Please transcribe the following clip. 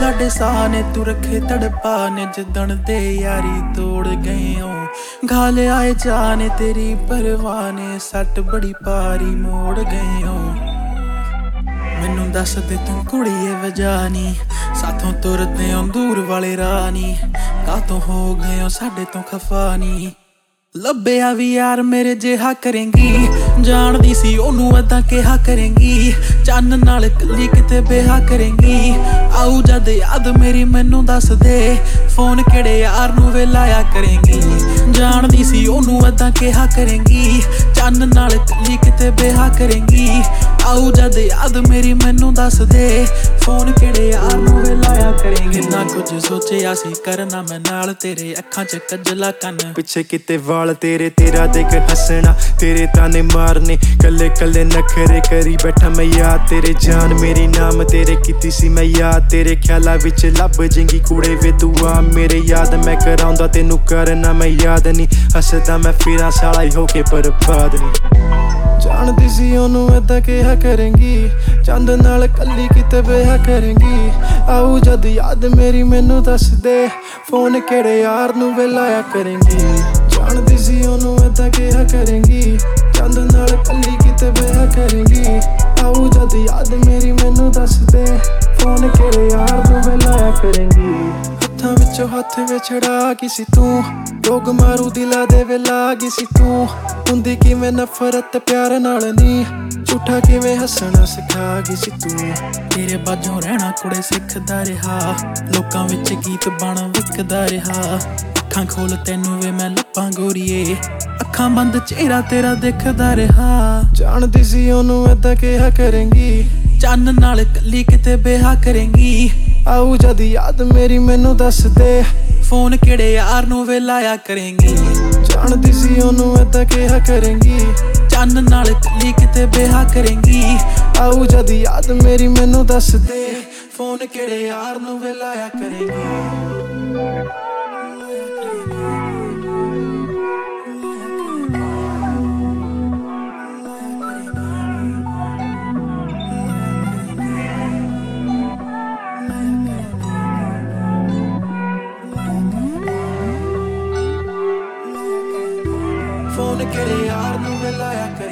साडे साह ने तू रखे तड़पा ने जिदण दे यारी तोड़ गए हो घाल आए जाने तेरी परवाने सट बड़ी पारी मोड़ गए हो मैनू दस दे तू कुड़िए वजानी साथों तुरदे हो दूर वाले रानी कातों हो गए हो साडे तो खफानी ਲੱਭਿਆ ਵੀ ਯਾਰ ਮੇਰੇ ਜਿਹਾ ਕਰੇਂਗੀ ਜਾਣਦੀ ਸੀ ਉਹਨੂੰ ਏਦਾਂ ਕਿਹਾ ਕਰੇਂਗੀ ਚੰਨ ਨਾਲ ਕੱਲੀ ਕਿਤੇ ਬਿਹਾ ਕਰੇਂਗੀ ਆਊ ਜਦ ਯਾਦ ਮੇਰੀ ਮੈਨੂੰ ਦੱਸ ਦੇ ਫੋਨ ਕਿਹੜੇ ਯਾਰ ਨੂੰ ਵੇ ਲਾਇਆ ਕਰੇਂਗੀ ਜਾਣਦੀ ਸੀ ਉਹਨੂੰ ਏਦਾਂ ਕਿਹਾ ਕਰੇਂਗੀ ਚੰਨ ਨਾਲ ਕੱਲੀ ਕਿਤੇ ਬਿਹਾ ਕਰੇਂਗੀ ਆਊ ਜਦ ਯਾਦ ਮੇਰੀ ਮੈਨੂੰ ਦੱਸ ਦੇ ਫੋਨ ਕਿਹੜੇ ਯਾਰ ਨੂੰ ਵੇ ਲਾਇਆ ਕਰੇਂਗੀ ਕਿੰਨਾ ਕੁਝ ਸੋਚਿਆ ਸੀ ਕਰਨਾ ਮੈਂ ਨਾਲ ਤੇਰੇ ਅੱਖਾਂ 'ਚ ਕੱਜਲਾ ਕੰਨ ਪਿੱਛੇ ਕਿਤੇ तेरे तेरा देख हसना तेरे ताने मारने कले कले नखरे करी बैठा मैं याद तेरे जान मेरी नाम तेरे कीती सी मैं याद तेरे ख्याला विच लभ जेंगी कूड़े वे तू आ मेरे याद मैं कराउंदा तेनू करना मैं याद नहीं हसदा मैं फिरां साला ही होके बर्बाद नहीं ਜਾਣਦੀ ਸੀ ਉਹਨੂੰ ਏਦਾਂ ਕਿਹਾ ਕਰੇਂਗੀ ਚੰਦ ਨਾਲ ਕੱਲੀ ਕਿਤੇ ਵਿਆਹ ਕਰੇਂਗੀ ਆਊ ਜਦ ਯਾਦ ਮੇਰੀ ਮੈਨੂੰ ਦੱਸ ਦੇ ਫੋਨ ਕਿਹੜੇ ਯਾਰ ਨੂੰ ਵੇ ਲਾਇਆ ਕਰੇਂਗੀ ਜਾਣਦੀ ਸੀ ਉਹਨੂੰ ਏਦਾਂ ਕਿਹਾ ਕਰੇਂਗੀ ਚੰਦ ਨਾਲ ਕੱਲੀ ਕਿਤੇ ਵਿਆਹ ਕਰੇਂਗੀ ਆਊ ਜਦ ਯਾਦ ਮੇਰੀ ਮੈਨੂੰ ਦੱਸ ਦੇ ਫੋਨ ਕਿਹੜੇ ਯਾਰ ਨੂੰ ਵੇ ਲਾਇਆ ਕਰੇਂਗੀ ਹੱਥਾਂ ਵਿੱਚੋਂ ਹੱਥ ਵਿਛੜਾ ਗਈ ਸੀ ਤੂੰ ਲੋਕ ਮਾਰੂ ਦਿਲਾਂ ਦੇ ਵੇ ਲਾ ਗਈ ਸੀ ਤੂੰ ਹੁੰਦੀ ਕਿਵੇਂ ਨਫ਼ਰਤ ਪਿਆਰ ਨਾਲ ਨੀ ਝੂਠਾ ਕਿਵੇਂ ਹੱਸਣਾ ਸਿਖਾ ਗਈ ਸੀ ਤੂੰ ਤੇਰੇ ਬਾਝੋਂ ਰਹਿਣਾ ਕੁੜੇ ਸਿੱਖਦਾ ਰਿਹਾ ਲੋਕਾਂ ਵਿੱਚ ਗੀਤ ਬਣ ਵਿਕਦਾ ਰਿਹਾ ਅੱਖਾਂ ਖੋਲ ਤੈਨੂੰ ਵੇ ਮੈਂ ਲੱਭਾਂ ਗੋਰੀਏ ਅੱਖਾਂ ਬੰਦ ਚਿਹਰਾ ਤੇਰਾ ਦਿਖਦਾ ਰਿਹਾ ਜਾਣਦੀ ਸੀ ਉਹਨੂੰ ਏਦਾਂ ਕਿਹਾ ਕਰੇਂਗੀ ਚੰਨ ਨਾਲ ਕੱਲੀ ਕਿਤੇ ਬਿਹਾ ਕਰੇਂਗੀ ਆਊ ਜਦ ਯਾਦ ਮੇਰੀ ਮੈਨੂੰ ਦੱਸ ਦੇ ਫੋਨ ਕਿਹੜੇ ਯਾਰ ਨੂੰ ਵੇ ਲਾਇਆ ਕਰੇਂਗੀ ਜਾਣਦੀ ਸੀ ਉਹਨੂੰ ਏਦਾਂ ਕਿਹਾ ਕਰੇਂਗੀ ਚੰਨ ਨਾਲ ਕੱਲੀ ਕਿਤੇ ਬਿਹਾ ਕਰੇਂਗੀ ਆਊ ਜਦ ਯਾਦ ਮੇਰੀ ਮੈਨੂੰ ਦੱਸ ਦੇ ਫੋਨ ਕਿਹੜੇ ਯਾਰ ਨੂੰ ਵੇ ਲਾਇਆ ਕਰੇਂਗੀ ਫੋਨ ਕਿਹੜੇ ਯਾਰ ਨੂੰ ਵੇ ਲਾਇਆ